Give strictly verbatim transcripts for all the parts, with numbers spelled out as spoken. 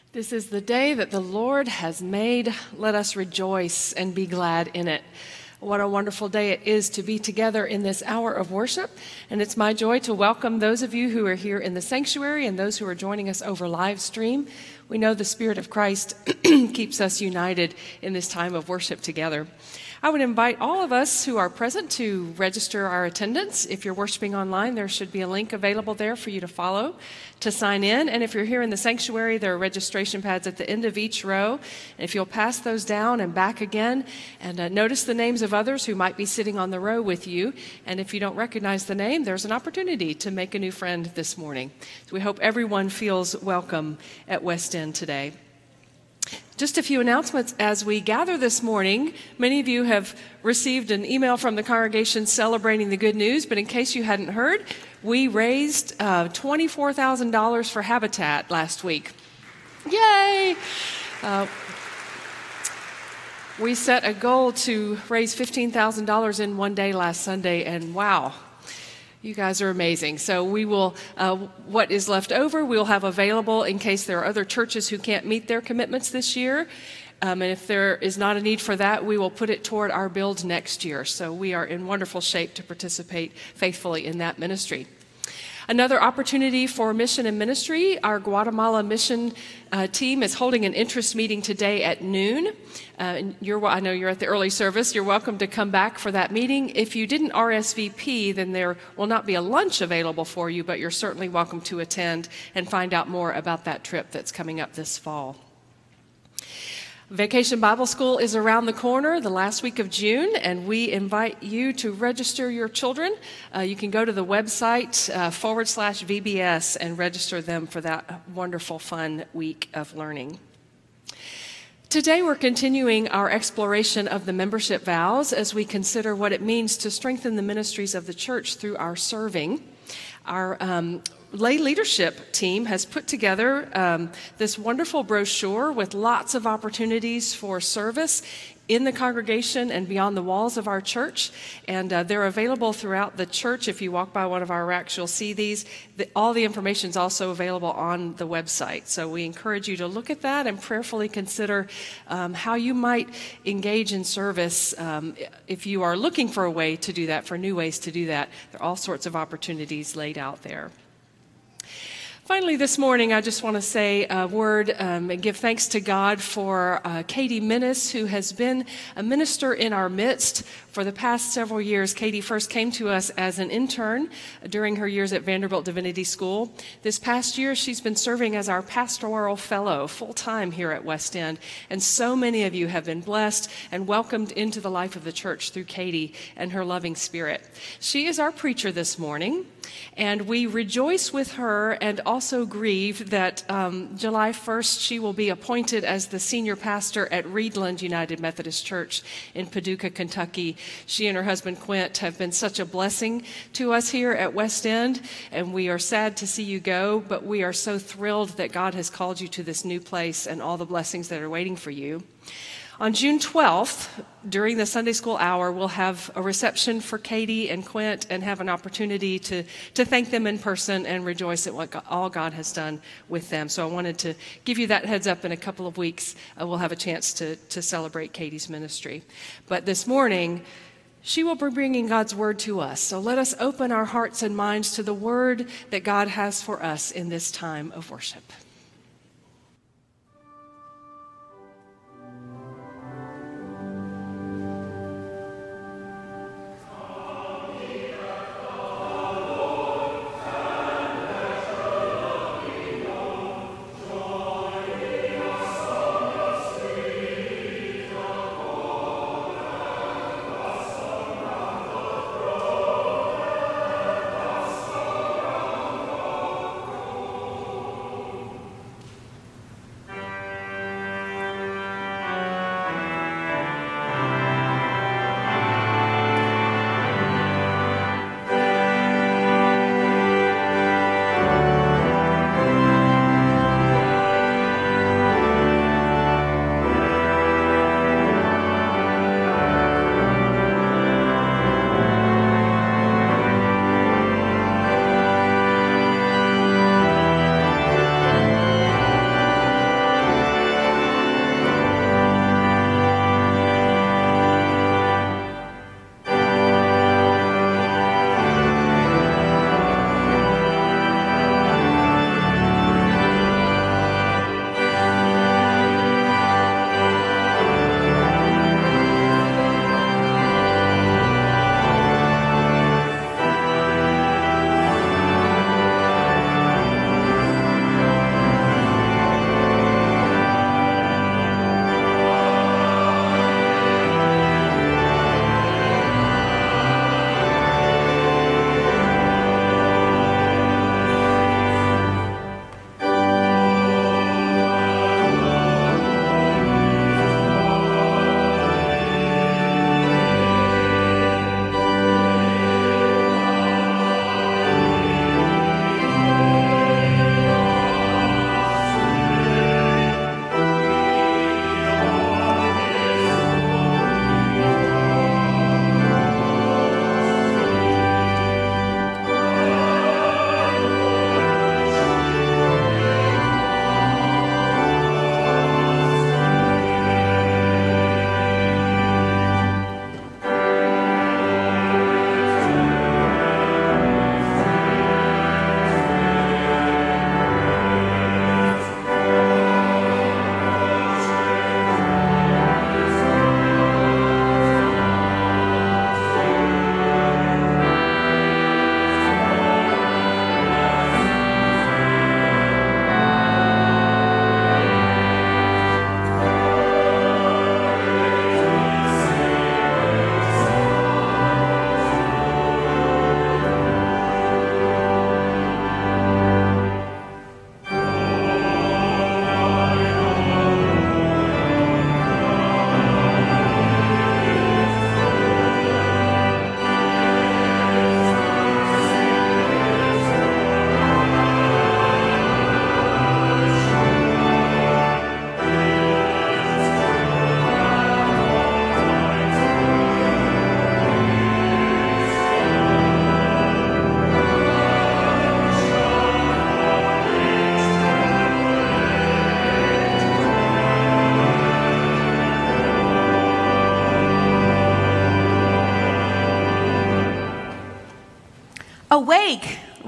This is the day that the Lord has made. Let us rejoice and be glad in it. What a wonderful day it is to be together in this hour of worship. And it's my joy to welcome those of you who are here in the sanctuary and those who are joining us over live stream. We know the Spirit of Christ keeps us united in this time of worship together. I would invite all of us who are present to register our attendance. If you're worshiping online, there should be a link available there for you to follow to sign in. And if you're here in the sanctuary, there are registration pads at the end of each row. And if you'll pass those down and back again, and uh, notice the names of others who might be sitting on the row with you. And if you don't recognize the name, there's an opportunity to make a new friend this morning. So we hope everyone feels welcome at West End today. Just a few announcements as we gather this morning. Many of you have received an email from the congregation celebrating the good news, but in case you hadn't heard, we raised uh, twenty-four thousand dollars for Habitat last week. Yay! Uh, we set a goal to raise fifteen thousand dollars in one day last Sunday, and wow. You guys are amazing. So we will, uh, what is left over, we'll have available in case there are other churches who can't meet their commitments this year. Um, and if there is not a need for that, we will put it toward our build next year. So we are in wonderful shape to participate faithfully in that ministry. Another opportunity for mission and ministry, our Guatemala mission uh, team is holding an interest meeting today at noon. Uh, and you're, I know you're at the early service. You're welcome to come back for that meeting. If you didn't R S V P, then there will not be a lunch available for you, but you're certainly welcome to attend and find out more about that trip that's coming up this fall. Vacation Bible School is around the corner the last week of June, and we invite you to register your children. Uh, you can go to the website uh, forward slash V B S and register them for that wonderful, fun week of learning. Today we're continuing our exploration of the membership vows as we consider what it means to strengthen the ministries of the church through our serving. Our um, lay leadership team has put together um, this wonderful brochure with lots of opportunities for service in the congregation and beyond the walls of our church. And uh, they're available throughout the church. If you walk by one of our racks, you'll see these. The, all the information is also available on the website. So we encourage you to look at that and prayerfully consider um, how you might engage in service um, if you are looking for a way to do that, for new ways to do that. There are all sorts of opportunities laid out there. Finally, this morning, I just want to say a word um, and give thanks to God for uh, Katie Minnis, who has been a minister in our midst for the past several years. Katie first came to us as an intern during her years at Vanderbilt Divinity School. This past year, she's been serving as our pastoral fellow full-time here at West End. And so many of you have been blessed and welcomed into the life of the church through Katie and her loving spirit. She is our preacher this morning, and we rejoice with her and also grieve that um, July first she will be appointed as the senior pastor at Reedland United Methodist Church in Paducah, Kentucky. She and her husband Quint have been such a blessing to us here at West End, and we are sad to see you go, but we are so thrilled that God has called you to this new place and all the blessings that are waiting for you. On June twelfth, during the Sunday school hour, we'll have a reception for Katie and Quint and have an opportunity to, to thank them in person and rejoice at what God, all God has done with them. So I wanted to give you that heads up. In a couple of weeks, uh, we'll have a chance to, to celebrate Katie's ministry. But this morning, she will be bringing God's word to us. So let us open our hearts and minds to the word that God has for us in this time of worship.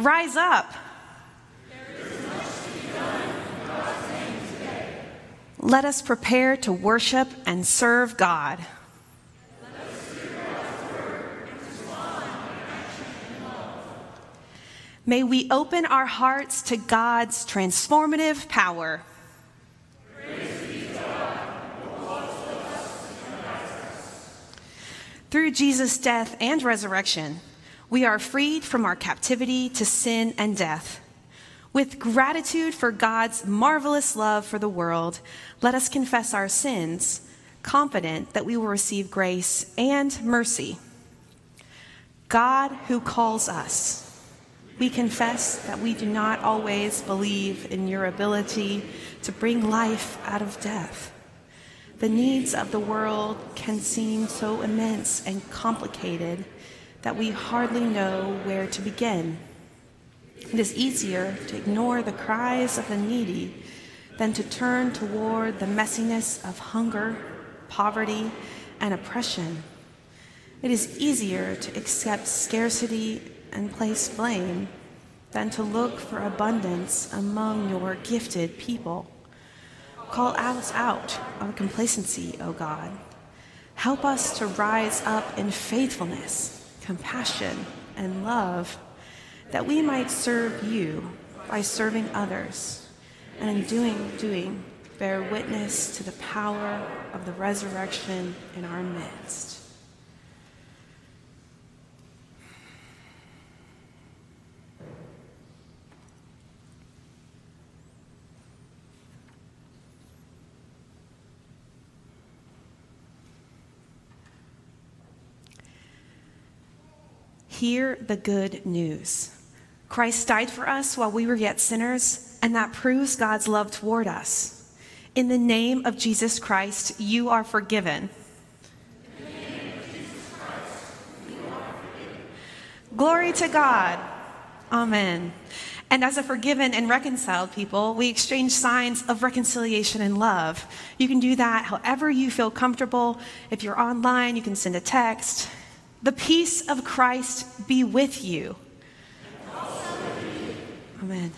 rise up. There is much to be done in God's name today. Let us prepare to worship and serve God. Let us hear God's word and respond in action and love. May we open our hearts to God's transformative power. Praise be to God, who walks with us and guides us. Through Jesus' death and resurrection, we are freed from our captivity to sin and death. With gratitude for God's marvelous love for the world, let us confess our sins, confident that we will receive grace and mercy. God who calls us, we confess that we do not always believe in your ability to bring life out of death. The needs of the world can seem so immense and complicated that we hardly know where to begin. It is easier to ignore the cries of the needy than to turn toward the messiness of hunger, poverty, and oppression. It is easier to accept scarcity and place blame than to look for abundance among your gifted people. Call us out our complacency, O God. Help us to rise up in faithfulness, compassion, and love, that we might serve you by serving others, and in doing, doing, bear witness to the power of the resurrection in our midst. Hear the good news. Christ died for us while we were yet sinners, and that proves God's love toward us. In the name of Jesus Christ, you are forgiven. In the name of Jesus Christ, you are forgiven. Glory to God. Amen. And as a forgiven and reconciled people, we exchange signs of reconciliation and love. You can do that however you feel comfortable. If you're online, you can send a text. The peace of Christ be with you. And also with you. Amen.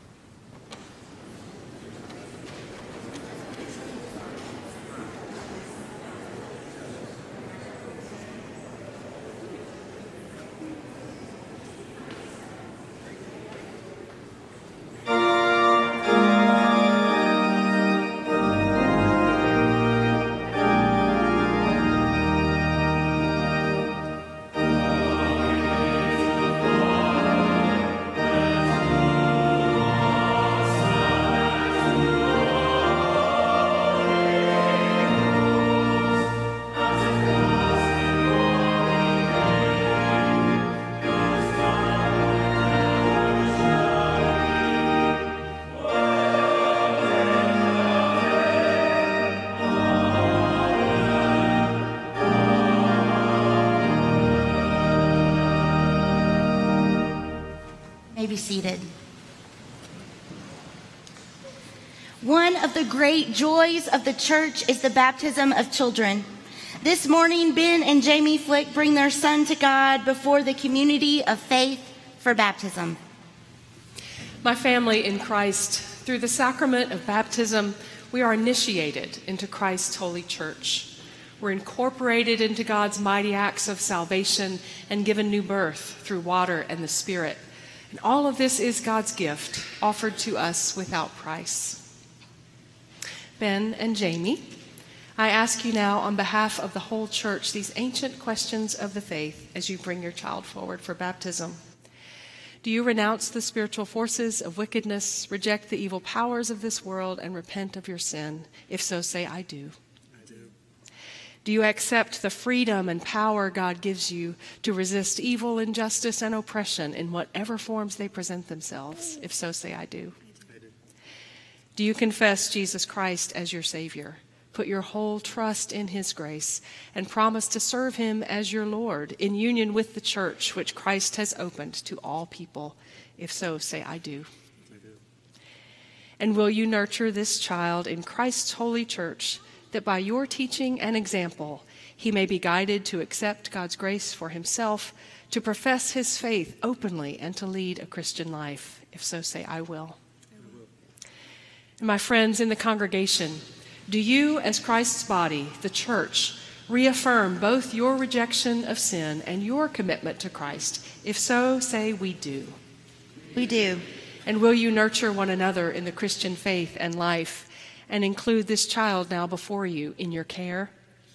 Be seated. One of the great joys of the church is the baptism of children. This morning, Ben and Jamie Flick bring their son to God before the community of faith for baptism. My family in Christ, through the sacrament of baptism, we are initiated into Christ's holy church. We're incorporated into God's mighty acts of salvation and given new birth through water and the Spirit. And all of this is God's gift, offered to us without price. Ben and Jamie, I ask you now on behalf of the whole church these ancient questions of the faith as you bring your child forward for baptism. Do you renounce the spiritual forces of wickedness, reject the evil powers of this world, and repent of your sin? If so, say, I do. Do you accept the freedom and power God gives you to resist evil, injustice, and oppression in whatever forms they present themselves? If so, say, I do. I do. Do you confess Jesus Christ as your Savior, put your whole trust in his grace, and promise to serve him as your Lord in union with the church which Christ has opened to all people? If so, say, I do. I do. And will you nurture this child in Christ's holy church, that by your teaching and example, he may be guided to accept God's grace for himself, to profess his faith openly, and to lead a Christian life. If so, say, I will. I will. And my friends in the congregation, do you, as Christ's body, the church, reaffirm both your rejection of sin and your commitment to Christ? If so, say, we do. We do. And will you nurture one another in the Christian faith and life, and include this child now before you in your care?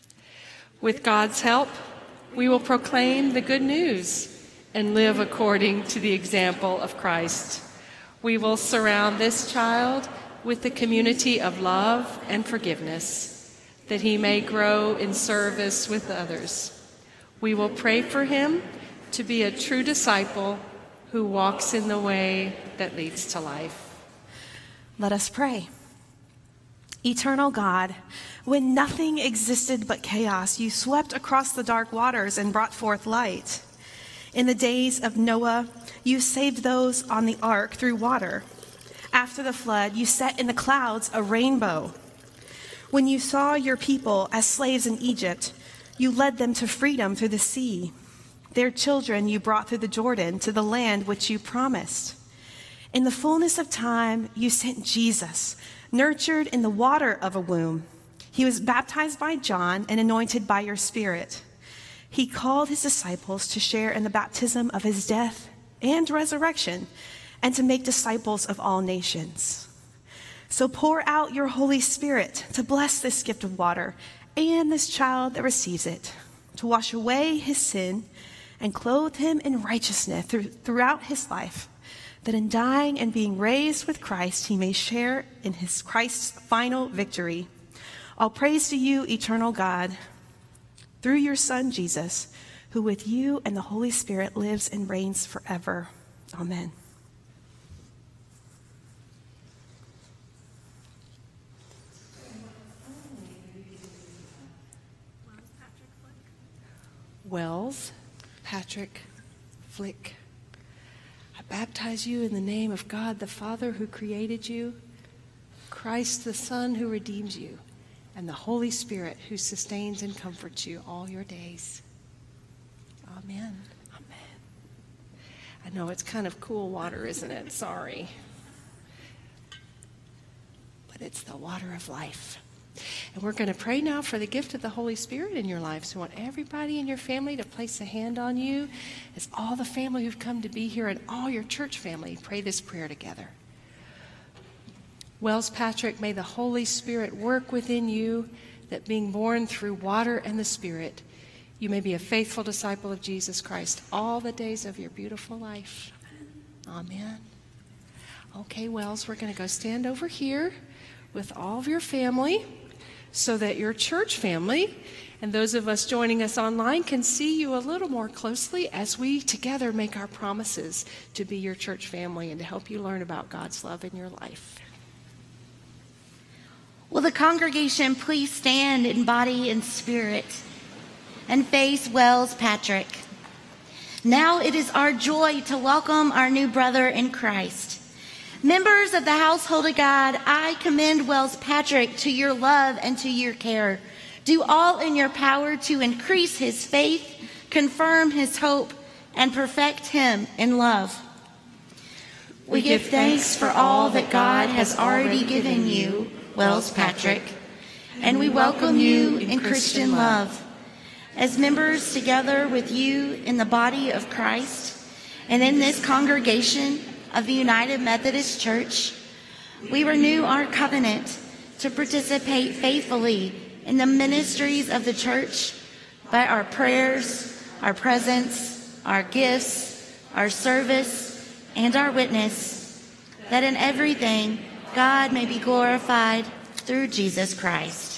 With God's help, we will proclaim the good news and live according to the example of Christ. We will surround this child with the community of love and forgiveness, that he may grow in service with others. We will pray for him to be a true disciple who walks in the way that leads to life. Let us pray. Eternal God, when nothing existed but chaos, you swept across the dark waters and brought forth light. In the days of Noah, you saved those on the ark through water. After the flood, you set in the clouds a rainbow. When you saw your people as slaves in Egypt, you led them to freedom through the sea. Their children you brought through the Jordan to the land which you promised. In the fullness of time, you sent Jesus, nurtured in the water of a womb. He was baptized by John and anointed by your Spirit. He called his disciples to share in the baptism of his death and resurrection, and to make disciples of all nations. So pour out your Holy Spirit to bless this gift of water and this child that receives it, to wash away his sin and clothe him in righteousness through, throughout his life, that in dying and being raised with Christ, he may share in his Christ's final victory. All praise to you, eternal God, through your Son, Jesus, who with you and the Holy Spirit lives and reigns forever. Amen. Wells Patrick Flick, I baptize you in the name of God the Father who created you, Christ the Son who redeems you, and the Holy Spirit who sustains and comforts you all your days. Amen. Amen. I know it's kind of cool water, isn't it? Sorry. But it's the water of life. And we're going to pray now for the gift of the Holy Spirit in your life. So I want everybody in your family to place a hand on you, as all the family who've come to be here and all your church family pray this prayer together. Wells Patrick, may the Holy Spirit work within you, that being born through water and the Spirit, you may be a faithful disciple of Jesus Christ all the days of your beautiful life. Amen. Okay, Wells, we're going to go stand over here with all of your family, so that your church family and those of us joining us online can see you a little more closely as we together make our promises to be your church family and to help you learn about God's love in your life. Will the congregation please stand in body and spirit and face Wells Patrick? Now it is our joy to welcome our new brother in Christ. Members of the household of God, I commend Wells Patrick to your love and to your care. Do all in your power to increase his faith, confirm his hope, and perfect him in love. We give thanks for all that God has already given you, Wells Patrick, and we welcome you in Christian love. As members together with you in the body of Christ and in this congregation of the United Methodist Church, we renew our covenant to participate faithfully in the ministries of the church by our prayers, our presence, our gifts, our service, and our witness, that in everything God may be glorified through Jesus Christ.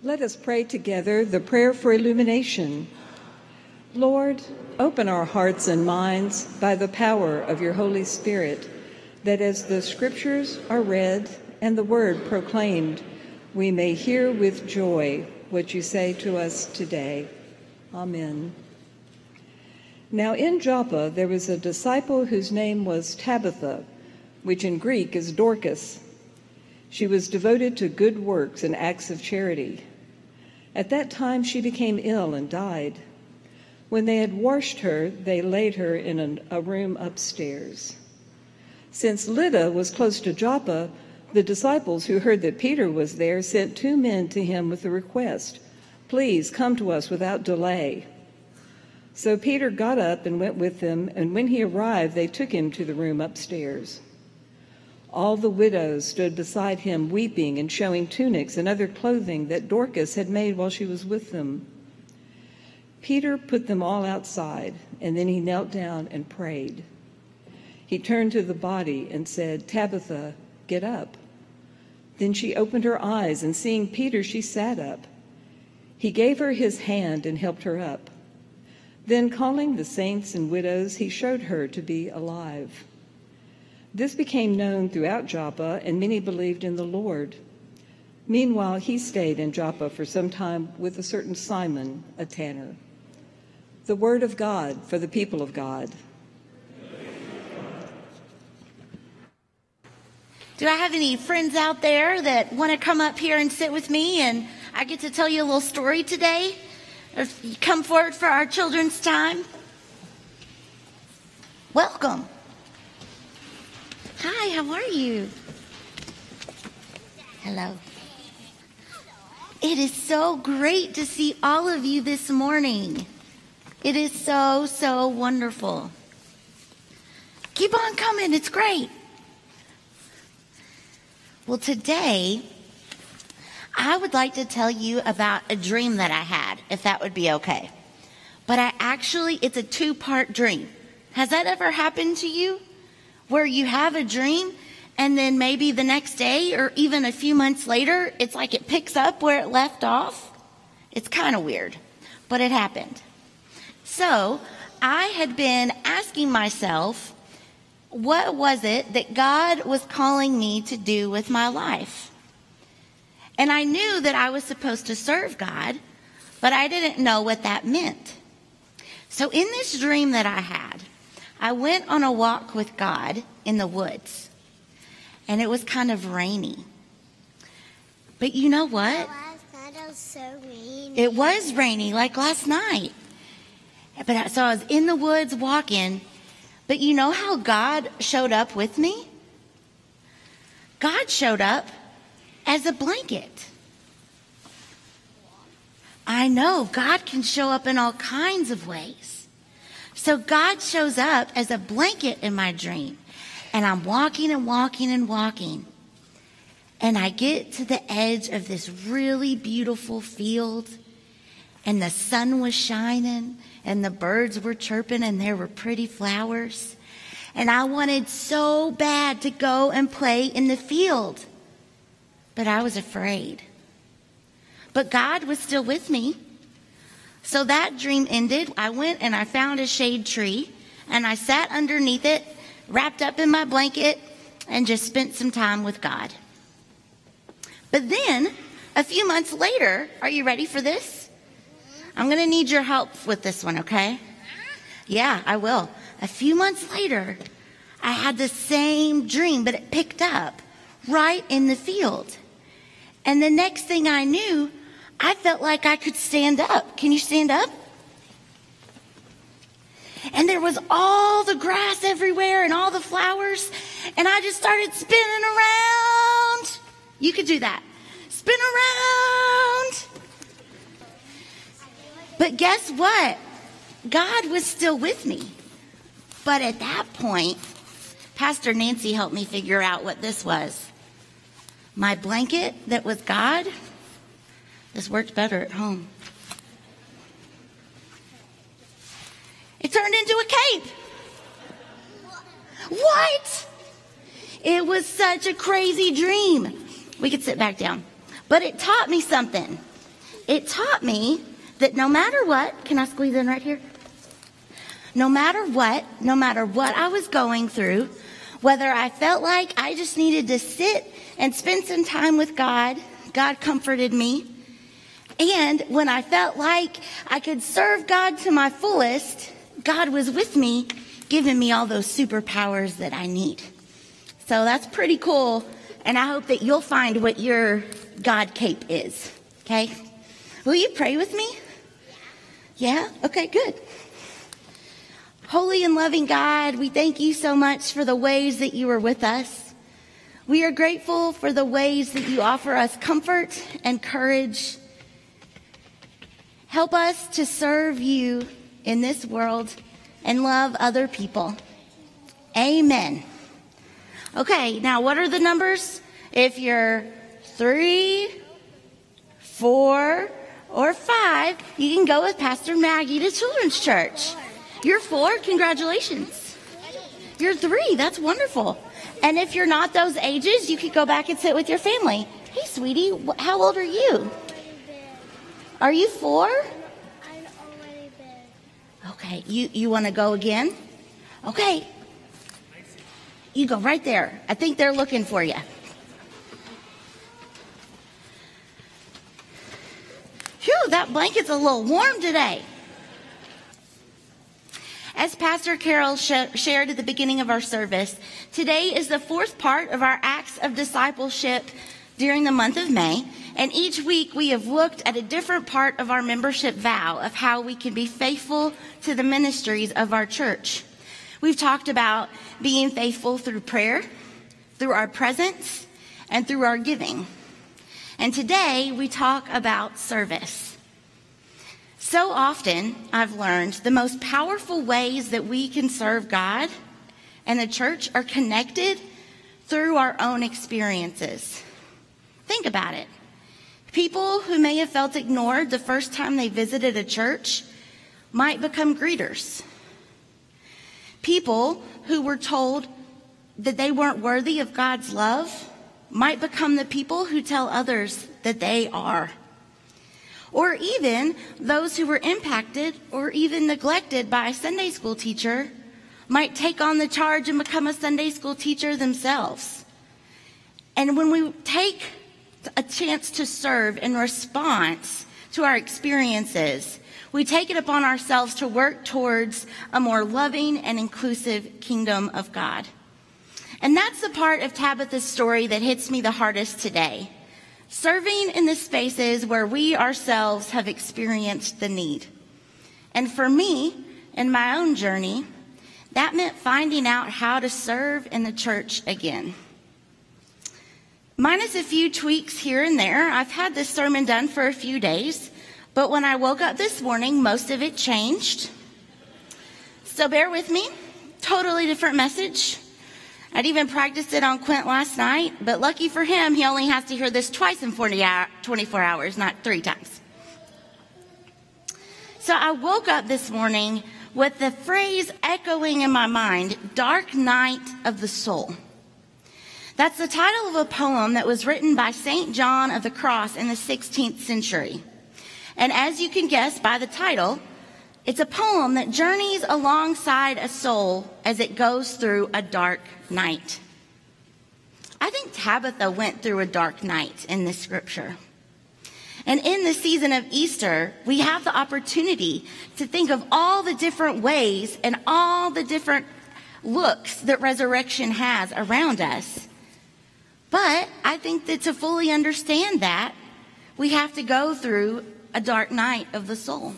Let us pray together the prayer for illumination. Lord, open our hearts and minds by the power of your Holy Spirit, that as the scriptures are read and the word proclaimed, we may hear with joy what you say to us today. Amen. Now in Joppa there was a disciple whose name was Tabitha, which in Greek is Dorcas. She was devoted to good works and acts of charity. At that time she became ill and died. When they had washed her, they laid her in an, a room upstairs. Since Lydda was close to Joppa, the disciples who heard that Peter was there sent two men to him with a request, "Please come to us without delay." So Peter got up and went with them, and when he arrived, they took him to the room upstairs. All the widows stood beside him, weeping and showing tunics and other clothing that Dorcas had made while she was with them. Peter put them all outside, and then he knelt down and prayed. He turned to the body and said, "Tabitha, get up." Then she opened her eyes, and seeing Peter, she sat up. He gave her his hand and helped her up. Then, calling the saints and widows, he showed her to be alive. This became known throughout Joppa, and many believed in the Lord. Meanwhile, he stayed in Joppa for some time with a certain Simon, a tanner. The word of God for the people of God. Do I have any friends out there that want to come up here and sit with me and I get to tell you a little story today? Or if you come forward for our children's time? Welcome. Hi, how are you? Hello. It is so great to see all of you this morning. It is so, so wonderful. Keep on coming, it's great. Well, today, I would like to tell you about a dream that I had, if that would be okay. But I actually, it's a two-part dream. Has that ever happened to you? Where you have a dream and then maybe the next day or even a few months later, it's like it picks up where it left off? It's kind of weird, but it happened. So I had been asking myself, what was it that God was calling me to do with my life? And I knew that I was supposed to serve God, but I didn't know what that meant. So in this dream that I had, I went on a walk with God in the woods, and it was kind of rainy. But you know what? It was so rainy. It was rainy, like last night. But I, so I was in the woods walking, but you know how God showed up with me? God showed up as a blanket. I know, God can show up in all kinds of ways. So God shows up as a blanket in my dream. And I'm walking and walking and walking. And I get to the edge of this really beautiful field. And the sun was shining. And the birds were chirping. And there were pretty flowers. And I wanted so bad to go and play in the field. But I was afraid. But God was still with me. So that dream ended. I went and I found a shade tree, and I sat underneath it, wrapped up in my blanket, and just spent some time with God. But then, a few months later, are you ready for this? I'm going to need your help with this one, okay? Yeah, I will. A few months later, I had the same dream, but it picked up right in the field. And the next thing I knew, I felt like I could stand up. Can you stand up? And there was all the grass everywhere and all the flowers. And I just started spinning around. You could do that. Spin around. But guess what? God was still with me. But at that point, Pastor Nancy helped me figure out what this was. My blanket that was God. This worked better at home. It turned into a cape. What? It was such a crazy dream. We could sit back down. But it taught me something. it taught me that no matter what, can I squeeze in right here? No matter what, no matter what I was going through, whether I felt like I just needed to sit and spend some time with God, God comforted me. And when I felt like I could serve God to my fullest, God was with me, giving me all those superpowers that I need. So that's pretty cool. And I hope that you'll find what your God cape is. Okay? Will you pray with me? Yeah? Okay, good. Holy and loving God, we thank you so much for the ways that you are with us. We are grateful for the ways that you offer us comfort and courage. Help us to serve you in this world and love other people. Amen. Okay, now what are the numbers? If you're three, four, or five, you can go with Pastor Maggie to Children's Church. You're four, congratulations. You're three, that's wonderful. And if you're not those ages, you could go back and sit with your family. Hey, sweetie, wh- how old are you? Are you four? I'm already big. Okay, you, you want to go again? Okay. You go right there. I think they're looking for you. Phew, that blanket's a little warm today. As Pastor Carol sh- shared at the beginning of our service, today is the fourth part of our Acts of Discipleship during the month of May. And each week we have looked at a different part of our membership vow of how we can be faithful to the ministries of our church. We've talked about being faithful through prayer, through our presence, and through our giving. And today we talk about service. So often, I've learned the most powerful ways that we can serve God and the church are connected through our own experiences. Think about it. People who may have felt ignored the first time they visited a church might become greeters. People who were told that they weren't worthy of God's love might become the people who tell others that they are. Or even those who were impacted or even neglected by a Sunday school teacher might take on the charge and become a Sunday school teacher themselves. And when we take a chance to serve in response to our experiences, we take it upon ourselves to work towards a more loving and inclusive kingdom of God. And that's the part of Tabitha's story that hits me the hardest today. Serving in the spaces where we ourselves have experienced the need. And for me, in my own journey, that meant finding out how to serve in the church again. Minus a few tweaks here and there, I've had this sermon done for a few days, but when I woke up this morning, most of it changed. So bear with me, totally different message. I'd even practiced it on Quint last night, but lucky for him, he only has to hear this twice in twenty-four hours, not three times. So I woke up this morning with the phrase echoing in my mind, Dark Night of the Soul. That's the title of a poem that was written by Saint John of the Cross in the sixteenth century. And as you can guess by the title, it's a poem that journeys alongside a soul as it goes through a dark night. I think Tabitha went through a dark night in this scripture. And in the season of Easter, we have the opportunity to think of all the different ways and all the different looks that resurrection has around us. But I think that to fully understand that, we have to go through a dark night of the soul.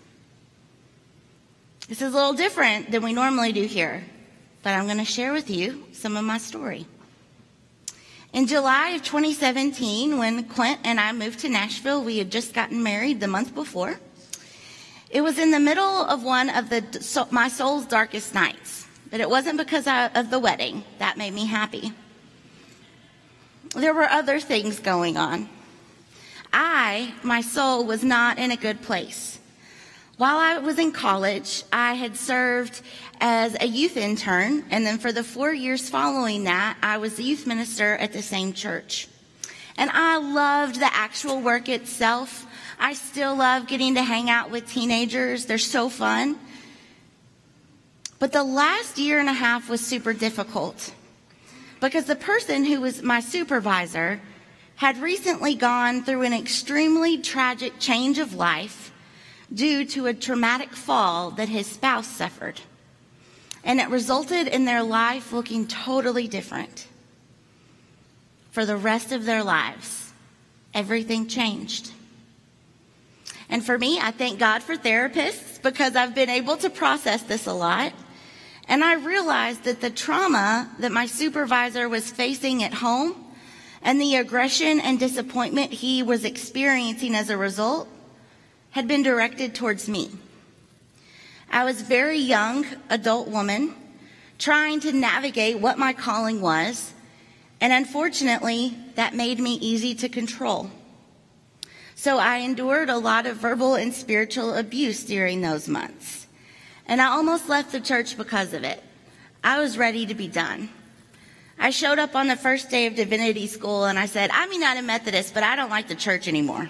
This is a little different than we normally do here, but I'm going to share with you some of my story. In July of twenty seventeen, when Clint and I moved to Nashville, we had just gotten married the month before. It was in the middle of one of the my soul's darkest nights, but it wasn't because of the wedding. That made me happy. There were other things going on. I, my soul, was not in a good place. While I was in college, I had served as a youth intern, and then for the four years following that, I was the youth minister at the same church. And I loved the actual work itself. I still love getting to hang out with teenagers. They're so fun. But the last year and a half was super difficult because the person who was my supervisor had recently gone through an extremely tragic change of life due to a traumatic fall that his spouse suffered. And it resulted in their life looking totally different. For the rest of their lives, everything changed. And for me, I thank God for therapists because I've been able to process this a lot. And I realized that the trauma that my supervisor was facing at home and the aggression and disappointment he was experiencing as a result had been directed towards me. I was a very young adult woman trying to navigate what my calling was, and unfortunately, that made me easy to control. So I endured a lot of verbal and spiritual abuse during those months, and I almost left the church because of it. I was ready to be done. I showed up on the first day of divinity school and I said, I'm United Methodist, but I don't like the church anymore.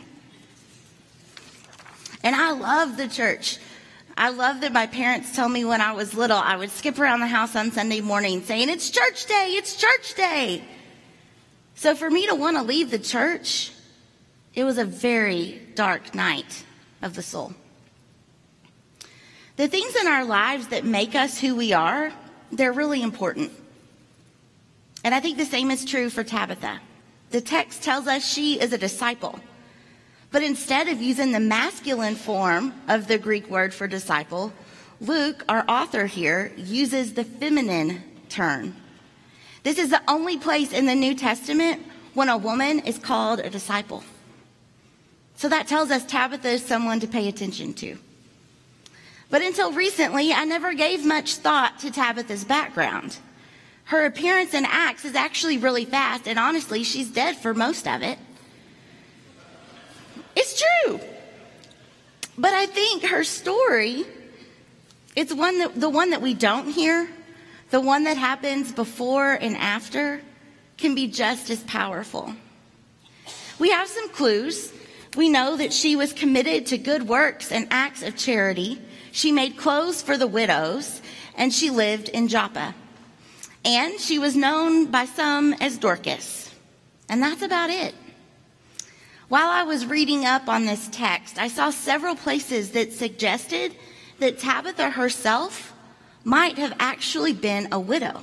And I love the church. I love that my parents told me when I was little, I would skip around the house on Sunday morning saying, it's church day, it's church day. So for me to want to leave the church, it was a very dark night of the soul. The things in our lives that make us who we are, they're really important. And I think the same is true for Tabitha. The text tells us she is a disciple. But instead of using the masculine form of the Greek word for disciple, Luke, our author here, uses the feminine term. This is the only place in the New Testament when a woman is called a disciple. So that tells us Tabitha is someone to pay attention to. But until recently, I never gave much thought to Tabitha's background. Her appearance in Acts is actually really fast, and honestly, she's dead for most of it. It's true. But I think her story, it's one that, the one that we don't hear, the one that happens before and after, can be just as powerful. We have some clues. We know that she was committed to good works and acts of charity. She made clothes for the widows, and she lived in Joppa. And she was known by some as Dorcas. And that's about it. While I was reading up on this text, I saw several places that suggested that Tabitha herself might have actually been a widow.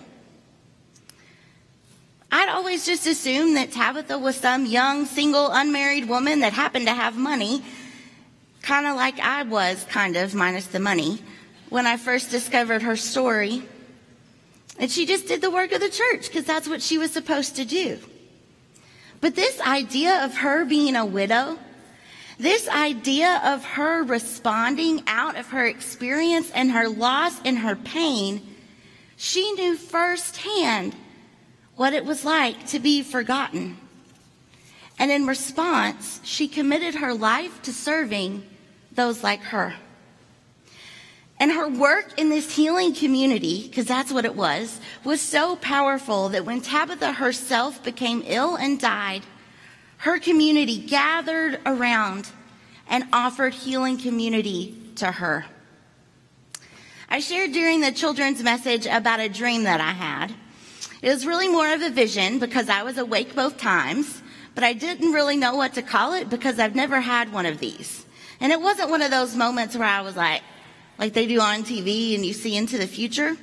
I'd always just assumed that Tabitha was some young, single, unmarried woman that happened to have money, kind of like I was, kind of, minus the money, when I first discovered her story. And she just did the work of the church because that's what she was supposed to do. But this idea of her being a widow, this idea of her responding out of her experience and her loss and her pain, she knew firsthand what it was like to be forgotten. And in response, she committed her life to serving those like her. And her work in this healing community, because that's what it was, was so powerful that when Tabitha herself became ill and died, her community gathered around and offered healing community to her. I shared during the children's message about a dream that I had. It was really more of a vision because I was awake both times, but I didn't really know what to call it because I've never had one of these. And it wasn't one of those moments where I was like, like they do on T V and you see into the future.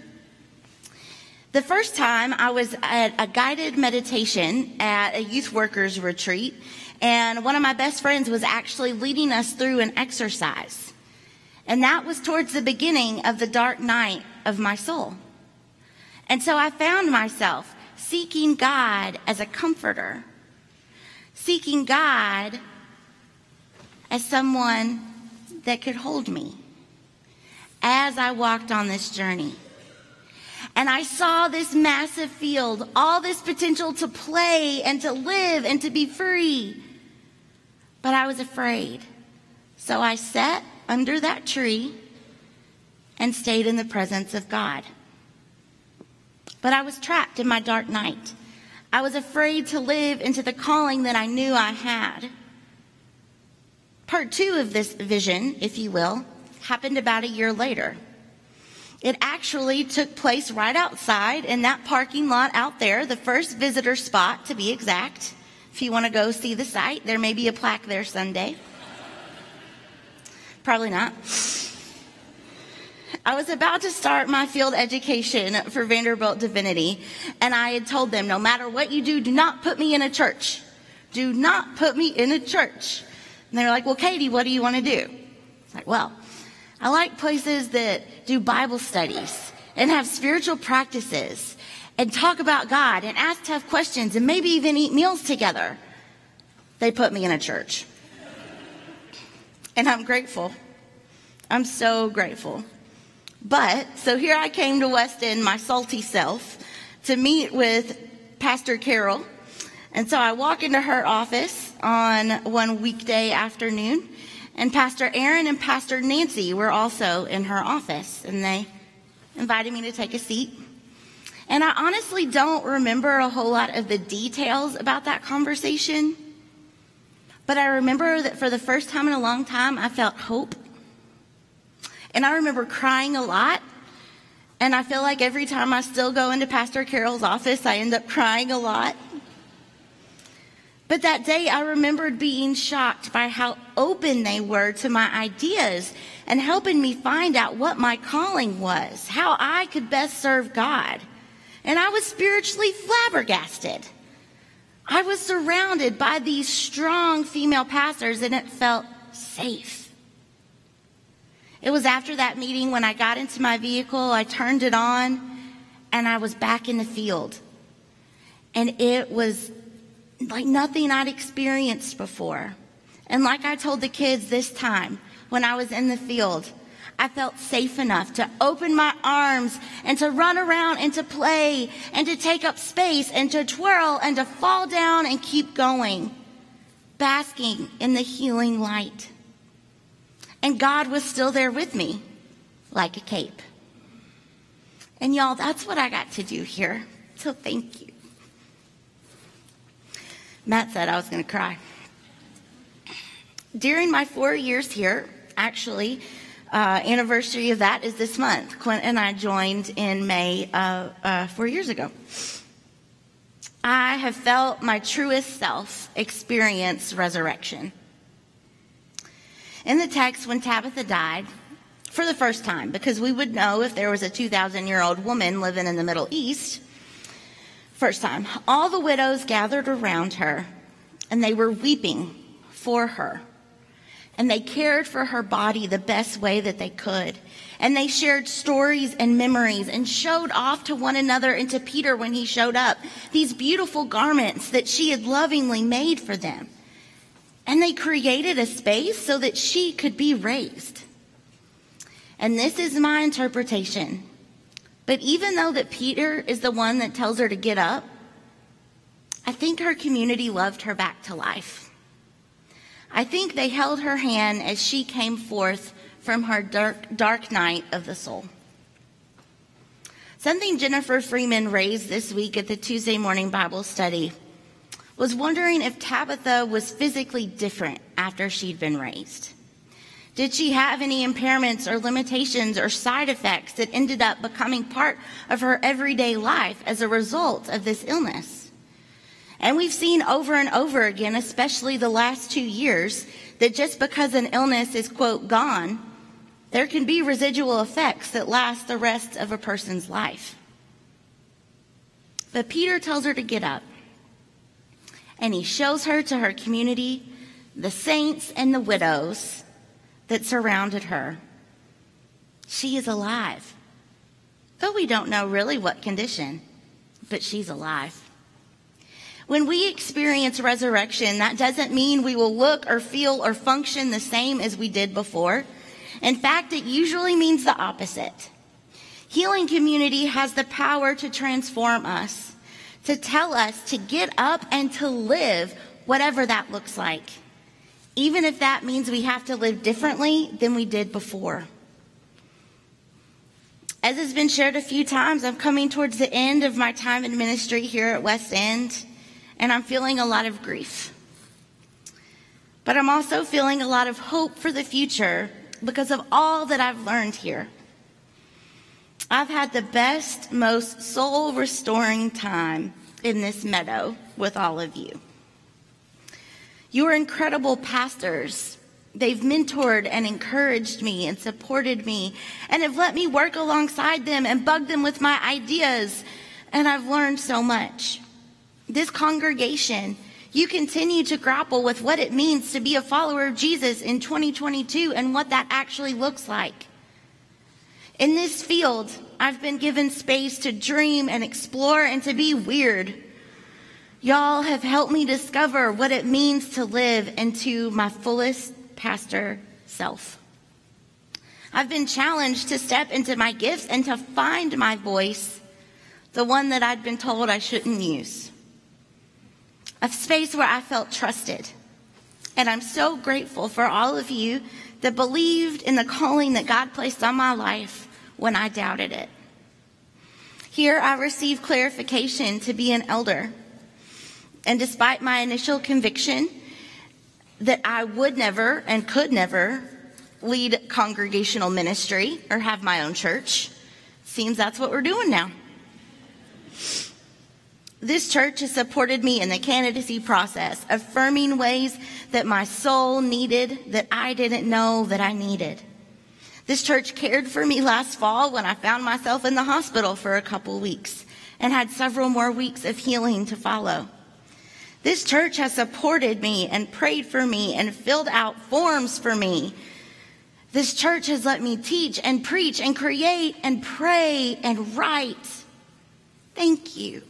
The first time I was at a guided meditation at a youth workers retreat, and one of my best friends was actually leading us through an exercise. And that was towards the beginning of the dark night of my soul. And so I found myself seeking God as a comforter, seeking God as someone that could hold me as I walked on this journey. And I saw this massive field, all this potential to play and to live and to be free. But I was afraid. So I sat under that tree and stayed in the presence of God. But I was trapped in my dark night. I was afraid to live into the calling that I knew I had. Part two of this vision, if you will, happened about a year later. It actually took place right outside in that parking lot out there, the first visitor spot to be exact. If you want to go see the site, there may be a plaque there Sunday. Probably not. I was about to start my field education for Vanderbilt Divinity, and I had told them, no matter what you do, do not put me in a church. Do not put me in a church. And they're like, well, Katie, what do you want to do? It's like, well, I like places that do Bible studies and have spiritual practices and talk about God and ask tough questions and maybe even eat meals together. They put me in a church. And I'm grateful. I'm so grateful. But, so here I came to Weston, my salty self, to meet with Pastor Carol. And so I walk into her office on one weekday afternoon, and Pastor Aaron and Pastor Nancy were also in her office, and they invited me to take a seat. And I honestly don't remember a whole lot of the details about that conversation, but I remember that for the first time in a long time, I felt hope. And I remember crying a lot, and I feel like every time I still go into Pastor Carol's office, I end up crying a lot. But that day, I remembered being shocked by how open they were to my ideas and helping me find out what my calling was, how I could best serve God. And I was spiritually flabbergasted. I was surrounded by these strong female pastors, and it felt safe. It was after that meeting when I got into my vehicle, I turned it on, and I was back in the field. And it was like nothing I'd experienced before. And like I told the kids this time when I was in the field, I felt safe enough to open my arms and to run around and to play and to take up space and to twirl and to fall down and keep going, basking in the healing light. And God was still there with me, like a cape. And y'all, that's what I got to do here. So thank you. Matt said I was going to cry. During my four years here, actually, uh, anniversary of that is this month. Quint and I joined in May uh, uh, four years ago. I have felt my truest self experience resurrection. In the text, when Tabitha died, for the first time, because we would know if there was a two thousand year old woman living in the Middle East. First time, all the widows gathered around her, and they were weeping for her. And they cared for her body the best way that they could. And they shared stories and memories and showed off to one another and to Peter when he showed up these beautiful garments that she had lovingly made for them. And they created a space so that she could be raised. And this is my interpretation. But even though that Peter is the one that tells her to get up, I think her community loved her back to life. I think they held her hand as she came forth from her dark, dark night of the soul. Something Jennifer Freeman raised this week at the Tuesday morning Bible study was wondering if Tabitha was physically different after she'd been raised. Did she have any impairments or limitations or side effects that ended up becoming part of her everyday life as a result of this illness? And we've seen over and over again, especially the last two years, that just because an illness is, quote, gone, there can be residual effects that last the rest of a person's life. But Peter tells her to get up, and he shows her to her community, the saints and the widows that surrounded her. She is alive. Though we don't know really what condition, but she's alive. When we experience resurrection, that doesn't mean we will look or feel or function the same as we did before. In fact, it usually means the opposite. Healing Community has the power to transform us, to tell us to get up and to live whatever that looks like, even if that means we have to live differently than we did before. As has been shared a few times, I'm coming towards the end of my time in ministry here at West End, and I'm feeling a lot of grief. But I'm also feeling a lot of hope for the future because of all that I've learned here. I've had the best, most soul-restoring time in this meadow with all of you. You are incredible pastors. They've mentored and encouraged me and supported me and have let me work alongside them and bug them with my ideas, and I've learned so much. This congregation, you continue to grapple with what it means to be a follower of Jesus in twenty twenty-two and what that actually looks like. In this field, I've been given space to dream and explore and to be weird. Y'all have helped me discover what it means to live into my fullest pastor self. I've been challenged to step into my gifts and to find my voice, the one that I'd been told I shouldn't use. A space where I felt trusted. And I'm so grateful for all of you that believed in the calling that God placed on my life when I doubted it. Here I received clarification to be an elder. And despite my initial conviction that I would never and could never lead congregational ministry or have my own church, seems that's what we're doing now. This church has supported me in the candidacy process, affirming ways that my soul needed that I didn't know that I needed. This church cared for me last fall when I found myself in the hospital for a couple weeks and had several more weeks of healing to follow. This church has supported me and prayed for me and filled out forms for me. This church has let me teach and preach and create and pray and write. Thank you.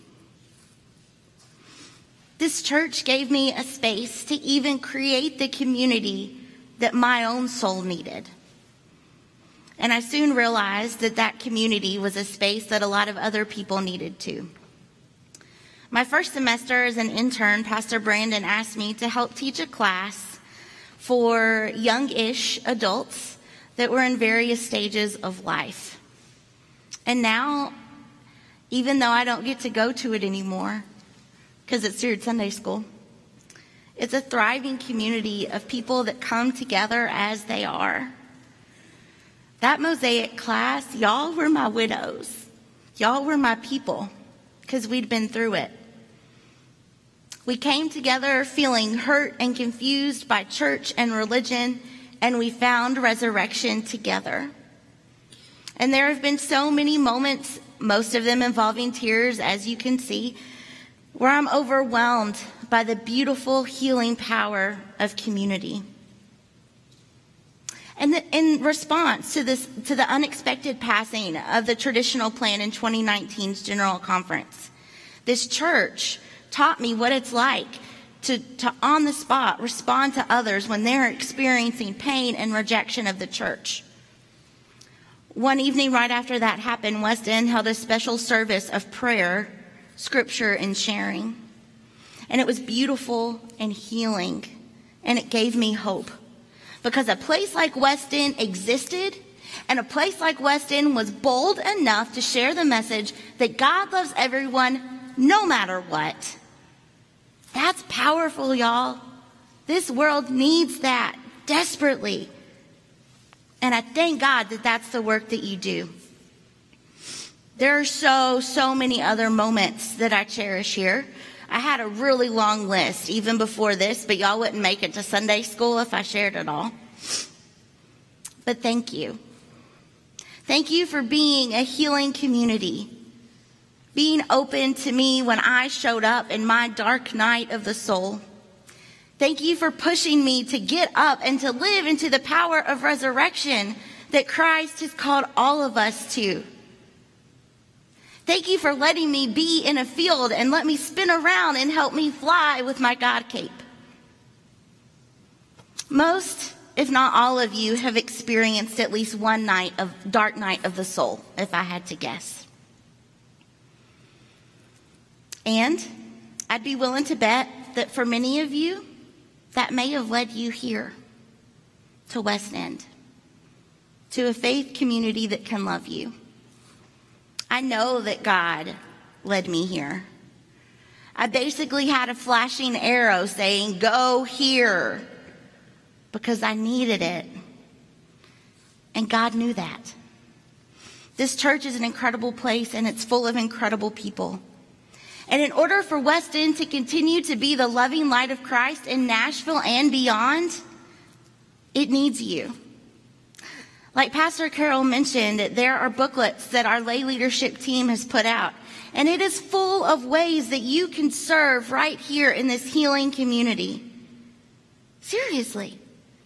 This church gave me a space to even create the community that my own soul needed. And I soon realized that that community was a space that a lot of other people needed too. My first semester as an intern, Pastor Brandon asked me to help teach a class for young-ish adults that were in various stages of life. And now, even though I don't get to go to it anymore, because it's through Sunday school, it's a thriving community of people that come together as they are. That Mosaic class, y'all were my widows. Y'all were my people, because we'd been through it. We came together feeling hurt and confused by church and religion, and we found resurrection together. And there have been so many moments, most of them involving tears, as you can see, where I'm overwhelmed by the beautiful healing power of community. And the, in response to this, to the unexpected passing of the traditional plan in twenty nineteen's General Conference, this church taught me what it's like to, to on the spot respond to others when they're experiencing pain and rejection of the church. One evening right after that happened, West End held a special service of prayer, scripture, and sharing. And it was beautiful and healing, and it gave me hope. Because a place like West End existed, and a place like West End was bold enough to share the message that God loves everyone no matter what. That's powerful, y'all. This world needs that desperately. And I thank God that that's the work that you do. There are so, so many other moments that I cherish here. I had a really long list even before this, but y'all wouldn't make it to Sunday school if I shared it all. But thank you. Thank you for being a healing community, being open to me when I showed up in my dark night of the soul. Thank you for pushing me to get up and to live into the power of resurrection that Christ has called all of us to. Thank you for letting me be in a field and let me spin around and help me fly with my God cape. Most, if not all of you, have experienced at least one night of dark night of the soul, if I had to guess. And I'd be willing to bet that for many of you, that may have led you here to West End, to a faith community that can love you. I know that God led me here. I basically had a flashing arrow saying, go here, because I needed it. And God knew that. This church is an incredible place, and it's full of incredible people. And in order for West End to continue to be the loving light of Christ in Nashville and beyond, it needs you. Like Pastor Carol mentioned, there are booklets that our lay leadership team has put out. And it is full of ways that you can serve right here in this healing community. Seriously.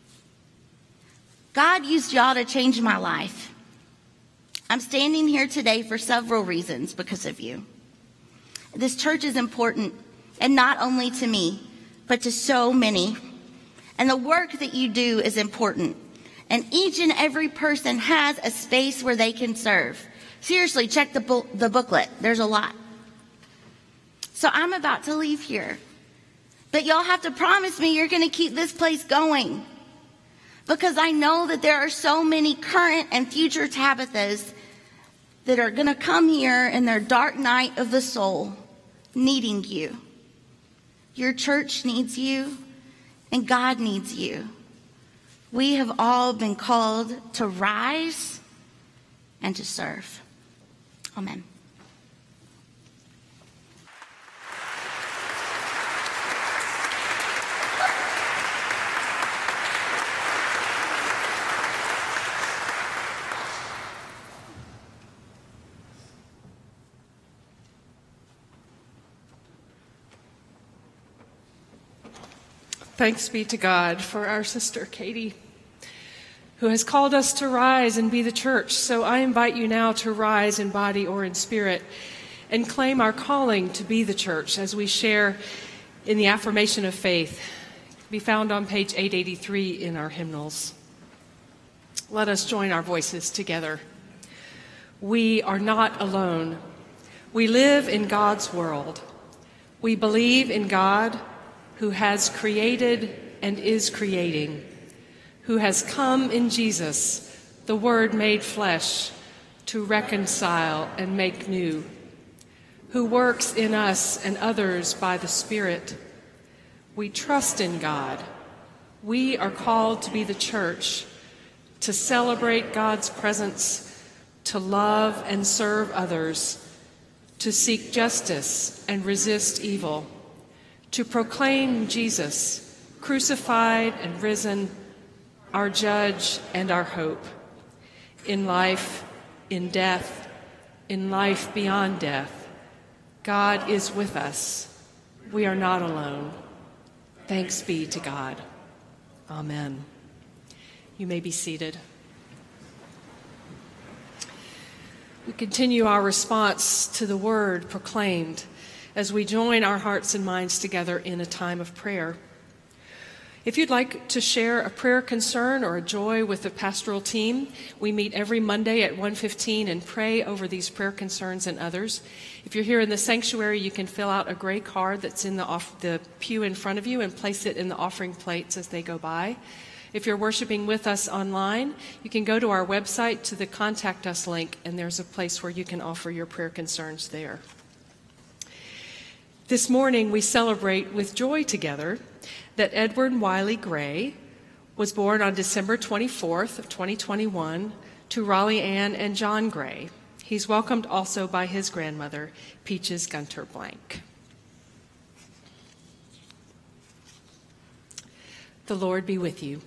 God used y'all to change my life. I'm standing here today for several reasons because of you. This church is important, and not only to me, but to so many. And the work that you do is important. And each and every person has a space where they can serve. Seriously, check the, bu- the booklet. There's a lot. So I'm about to leave here. But y'all have to promise me you're going to keep this place going. Because I know that there are so many current and future Tabithas that are going to come here in their dark night of the soul, needing you. Your church needs you, and God needs you. We have all been called to rise and to serve. Amen. Thanks be to God for our sister Katie, who has called us to rise and be the church. So I invite you now to rise in body or in spirit and claim our calling to be the church as we share in the affirmation of faith. It can be found on page eight eighty-three in our hymnals. Let us join our voices together. We are not alone. We live in God's world. We believe in God, who has created and is creating, who has come in Jesus, the Word made flesh, to reconcile and make new, who works in us and others by the Spirit. We trust in God. We are called to be the church, to celebrate God's presence, to love and serve others, to seek justice and resist evil, to proclaim Jesus, crucified and risen, our judge and our hope, in life, in death, in life beyond death. God is with us. We are not alone. Thanks be to God. Amen. You may be seated. We continue our response to the word proclaimed as we join our hearts and minds together in a time of prayer. If you'd like to share a prayer concern or a joy with the pastoral team, we meet every Monday at one fifteen and pray over these prayer concerns and others. If you're here in the sanctuary, you can fill out a gray card that's in the, off- the pew in front of you and place it in the offering plates as they go by. If you're worshiping with us online, you can go to our website to the Contact Us link, and there's a place where you can offer your prayer concerns there. This morning, we celebrate with joy together that Edward Wiley Gray was born on December twenty-fourth of twenty twenty-one to Raleigh Ann and John Gray. He's welcomed also by his grandmother, Peaches Gunter Blank. The Lord be with you.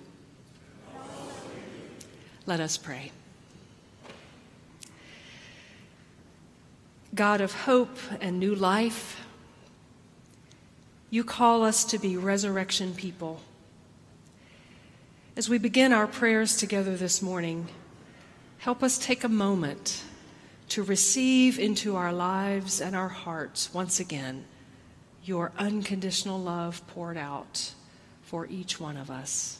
Let us pray. God of hope and new life, you call us to be resurrection people. As we begin our prayers together this morning, help us take a moment to receive into our lives and our hearts once again your unconditional love poured out for each one of us.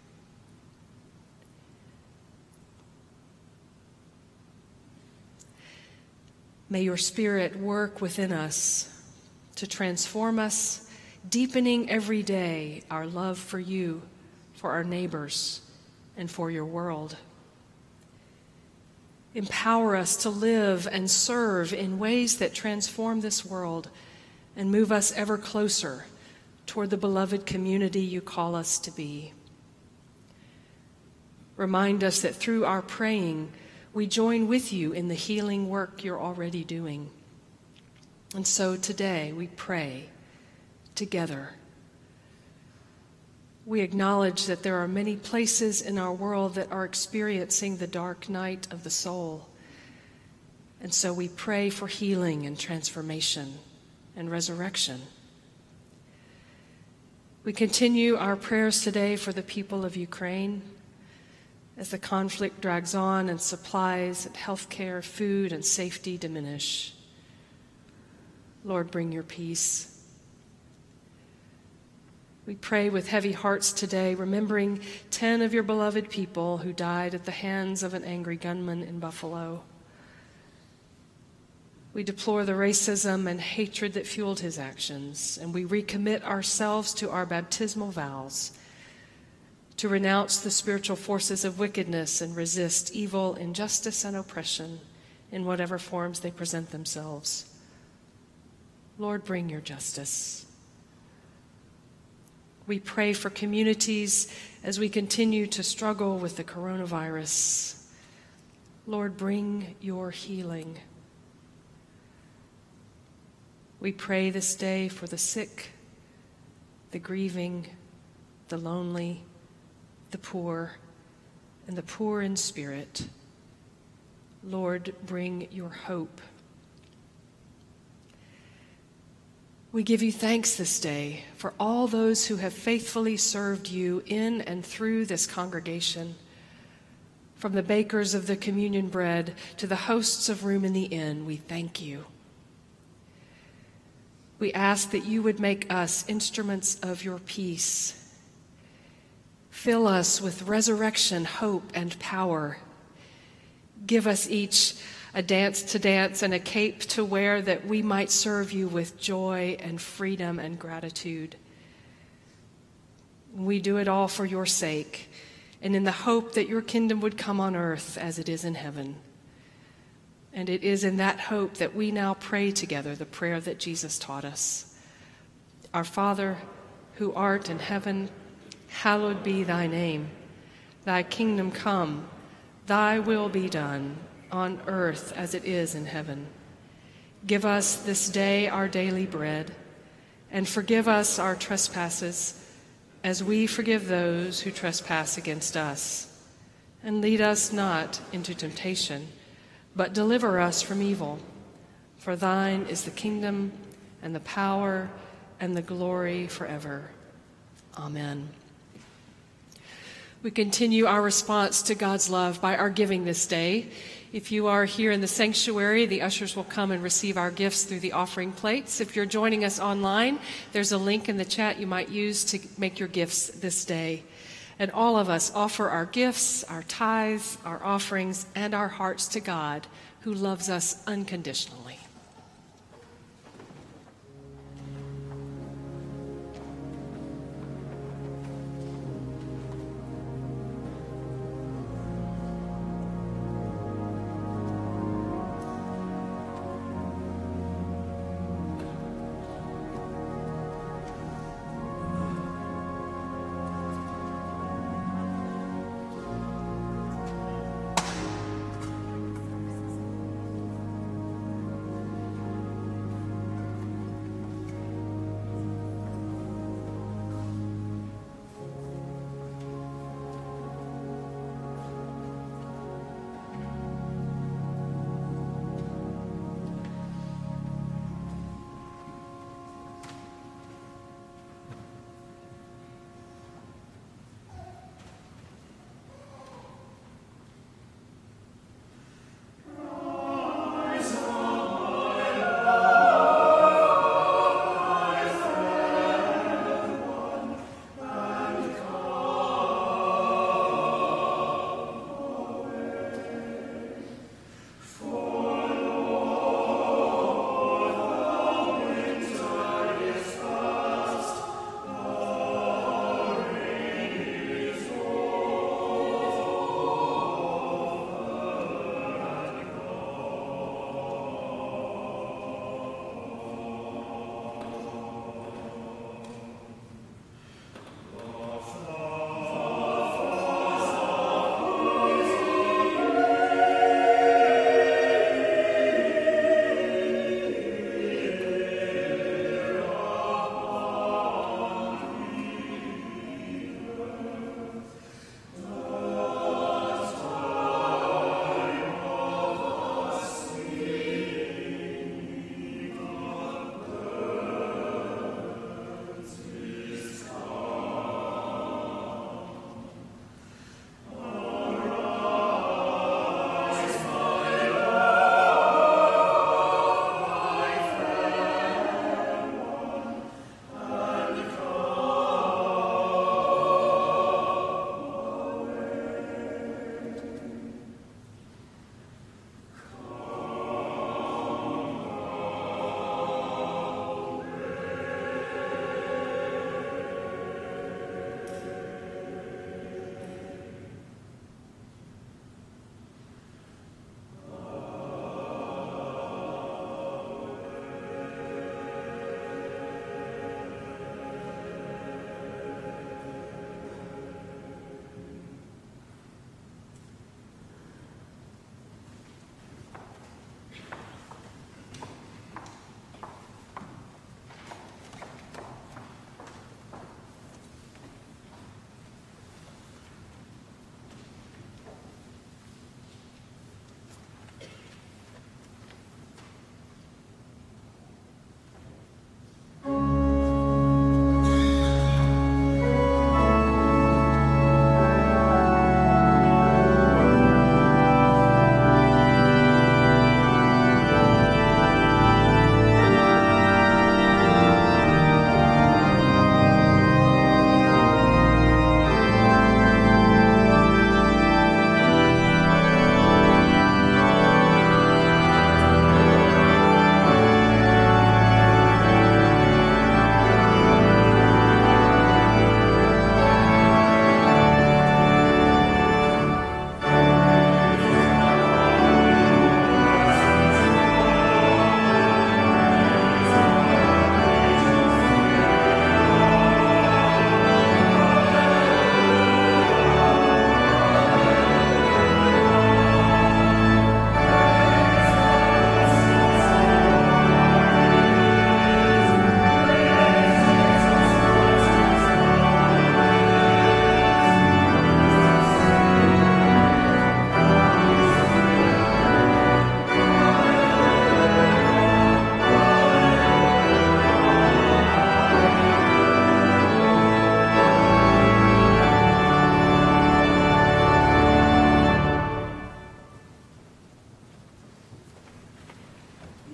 May your Spirit work within us to transform us, deepening every day our love for you, for our neighbors, and for your world. Empower us to live and serve in ways that transform this world and move us ever closer toward the beloved community you call us to be. Remind us that through our praying, we join with you in the healing work you're already doing. And so today we pray together. We acknowledge that there are many places in our world that are experiencing the dark night of the soul. And so we pray for healing and transformation and resurrection. We continue our prayers today for the people of Ukraine as the conflict drags on and supplies and healthcare, food, and safety diminish. Lord, bring your peace. We pray with heavy hearts today, remembering ten of your beloved people who died at the hands of an angry gunman in Buffalo. We deplore the racism and hatred that fueled his actions, and we recommit ourselves to our baptismal vows to renounce the spiritual forces of wickedness and resist evil, injustice, and oppression in whatever forms they present themselves. Lord, bring your justice. We pray for communities as we continue to struggle with the coronavirus. Lord, bring your healing. We pray this day for the sick, the grieving, the lonely, the poor, and the poor in spirit. Lord, bring your hope. We give you thanks this day for all those who have faithfully served you in and through this congregation, from the bakers of the communion bread to the hosts of Room in the Inn. We thank you. We ask that you would make us instruments of your peace. Fill us with resurrection, hope, and power. Give us each a dance to dance and a cape to wear, that we might serve you with joy and freedom and gratitude. We do it all for your sake and in the hope that your kingdom would come on earth as it is in heaven. And it is in that hope that we now pray together the prayer that Jesus taught us. Our Father, who art in heaven, hallowed be thy name. Thy kingdom come, thy will be done, on earth as it is in heaven. Give us this day our daily bread, and forgive us our trespasses, as we forgive those who trespass against us. And lead us not into temptation, but deliver us from evil. For thine is the kingdom, and the power, and the glory forever. Amen. We continue our response to God's love by our giving this day. If you are here in the sanctuary, the ushers will come and receive our gifts through the offering plates. If you're joining us online, there's a link in the chat you might use to make your gifts this day. And all of us offer our gifts, our tithes, our offerings, and our hearts to God, who loves us unconditionally.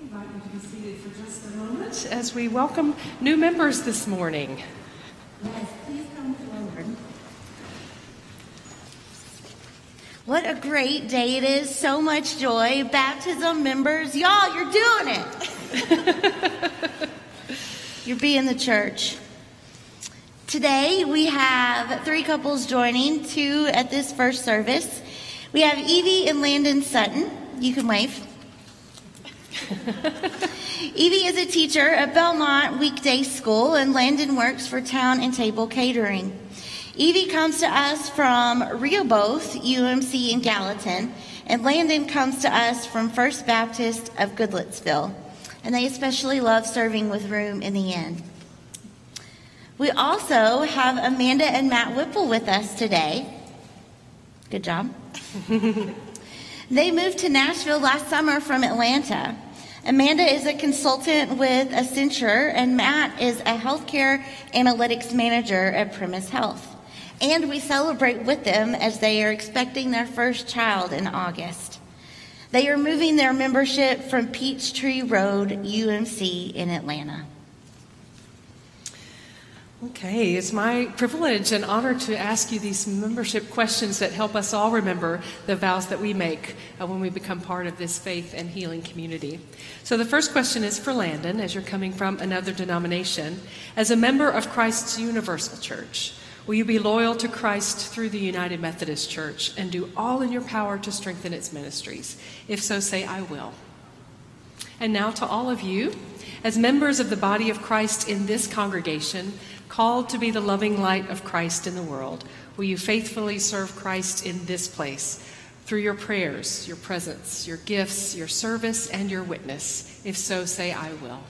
invite you to be seated for just a moment as we welcome new members this morning. Yes, please come forward. What a great day it is. So much joy. Baptism members, y'all, you're doing it. You're being the church. Today we have three couples joining, two at this first service. We have Evie and Landon Sutton. You can wave. Evie is a teacher at Belmont Weekday School, and Landon works for Town and Table Catering. Evie comes to us from Rehoboth U M C in Gallatin, and Landon comes to us from First Baptist of Goodlettsville, and they especially love serving with room in the inn. We also have Amanda and Matt Whipple with us today. Good job. They moved to Nashville last summer from Atlanta. Amanda is a consultant with Accenture, and Matt is a healthcare analytics manager at Premise Health. And we celebrate with them as they are expecting their first child in August. They are moving their membership from Peachtree Road U M C in Atlanta. Okay, it's my privilege and honor to ask you these membership questions that help us all remember the vows that we make uh, when we become part of this faith and healing community. So the first question is for Landon, as you're coming from another denomination. As a member of Christ's Universal Church, will you be loyal to Christ through the United Methodist Church and do all in your power to strengthen its ministries? If so, say, I will. And now to all of you, as members of the body of Christ in this congregation, called to be the loving light of Christ in the world, will you faithfully serve Christ in this place through your prayers, your presence, your gifts, your service, and your witness? If so, say, I will.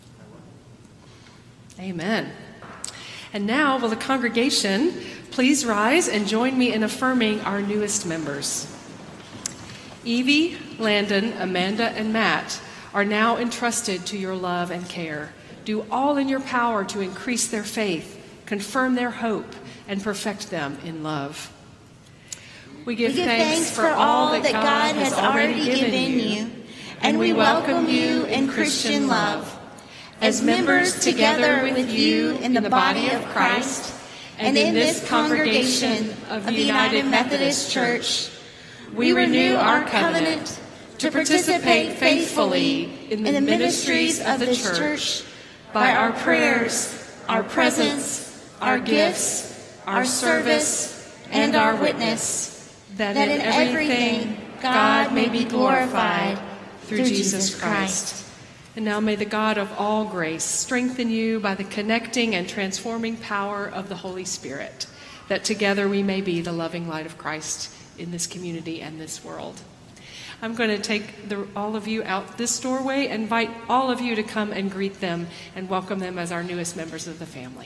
Amen. And now, will the congregation please rise and join me in affirming our newest members? Evie, Landon, Amanda, and Matt are now entrusted to your love and care. Do all in your power to increase their faith, confirm their hope, and perfect them in love. We give, we give thanks, thanks for all that God, God has already given, given you, and we welcome you in Christian love. As members together with you in the body of Christ, and in this congregation of the United Methodist Church, we renew our covenant to participate faithfully in the ministries of the church by our prayers, our presence, our gifts, our service, and our witness, that in everything God may be glorified through Jesus Christ. And now may the God of all grace strengthen you by the connecting and transforming power of the Holy Spirit, that together we may be the loving light of Christ in this community and this world. I'm going to take the, all of you out this doorway and invite all of you to come and greet them and welcome them as our newest members of the family.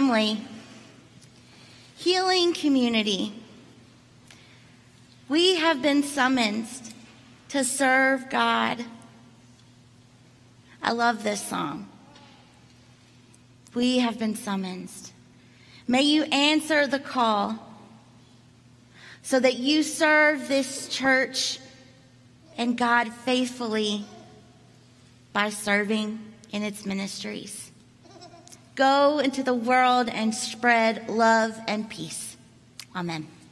family, healing community, we have been summoned to serve God. I love this song. We have been summoned. May you answer the call so that you serve this church and God faithfully by serving in its ministries. Go into the world and spread love and peace. Amen.